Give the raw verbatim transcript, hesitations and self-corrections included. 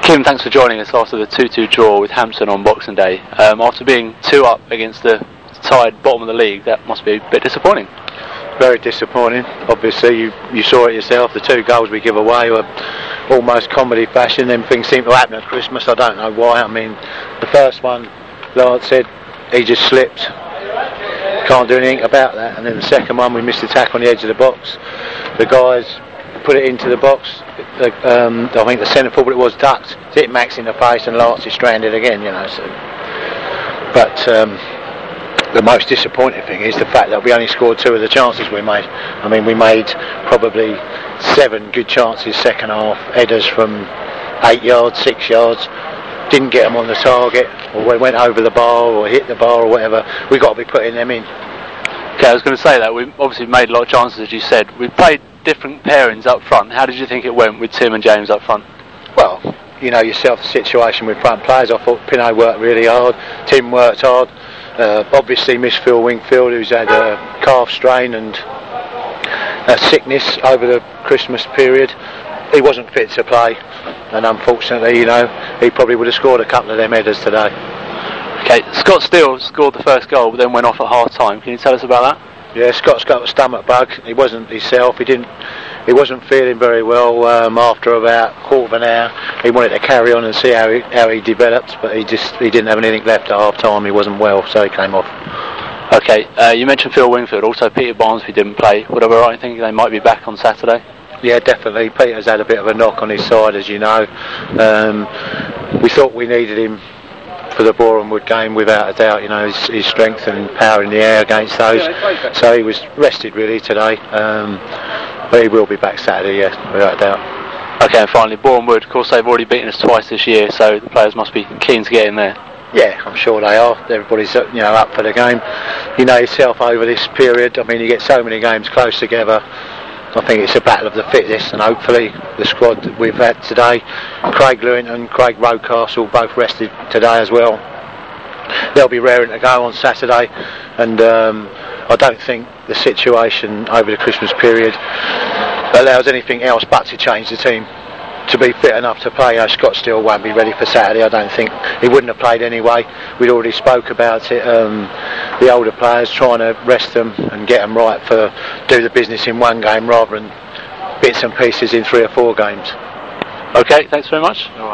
Kim, thanks for joining us after the two two draw with Hampton on Boxing Day. Um, after being two up against the tied bottom of the league, that must be a bit disappointing. Very disappointing. Obviously, you, you saw it yourself. The two goals we give away were almost comedy fashion. Them things seem to happen at Christmas. I don't know why. I mean, the first one, Lard said he just slipped. Can't do anything about that. And then the second one, we missed the tack on the edge of the box. The guys put it into the box. The, um, I think the centre forward it was ducked. Hit Max in the face, and Lance is stranded again. You know. So, but. Um, The most disappointing thing is the fact that we only scored two of the chances we made. I mean, we made probably seven good chances second half, headers from eight yards, six yards. Didn't get them on the target, or we went over the bar, or hit the bar, or whatever. We've got to be putting them in. Okay, I was going to say that. We've obviously made a lot of chances, as you said. We played different pairings up front. How did you think it went with Tim and James up front? Well, you know yourself the situation with front players. I thought Pinot worked really hard, Tim worked hard. Uh, obviously missed Phil Wingfield, who's had a calf strain and a sickness over the Christmas period. He wasn't fit to play, and unfortunately, you know, he probably would have scored a couple of them headers today. Okay, Scott Steele scored the first goal, but then went off at half time. Can you tell us about that? Yeah, Scott's got a stomach bug. He wasn't himself. He didn't. He wasn't feeling very well. Um, after about a quarter of an hour, he wanted to carry on and see how he how he developed, but he just he didn't have anything left at half time. He wasn't well, so he came off. Okay, uh, you mentioned Phil Wingfield. Also, Peter Barnesby didn't play. Would I be right in thinking they might be back on Saturday? Yeah, definitely. Peter's had a bit of a knock on his side, as you know. Um, we thought we needed him for the Boreham Wood game, without a doubt. You know, his, his strength and power in the air against those. So he was rested really today. Um, but he will be back Saturday, yes, without a doubt. Okay, and finally, Boreham Wood. Of course, they've already beaten us twice this year, so the players must be keen to get in there. Yeah, I'm sure they are. Everybody's, you know, up for the game. You know yourself over this period. I mean, you get so many games close together. I think it's a battle of the fittest, and hopefully the squad that we've had today, Craig Lewington, Craig Rocastle, both rested today as well. They'll be raring to go on Saturday, and um, I don't think the situation over the Christmas period allows anything else but to change the team to be fit enough to play. You know, Scott Steele won't be ready for Saturday. I don't think he wouldn't have played anyway. We'd already spoke about it. Um, the older players trying to rest them and get them right for do the business in one game rather than bits and pieces in three or four games. Okay, thanks very much.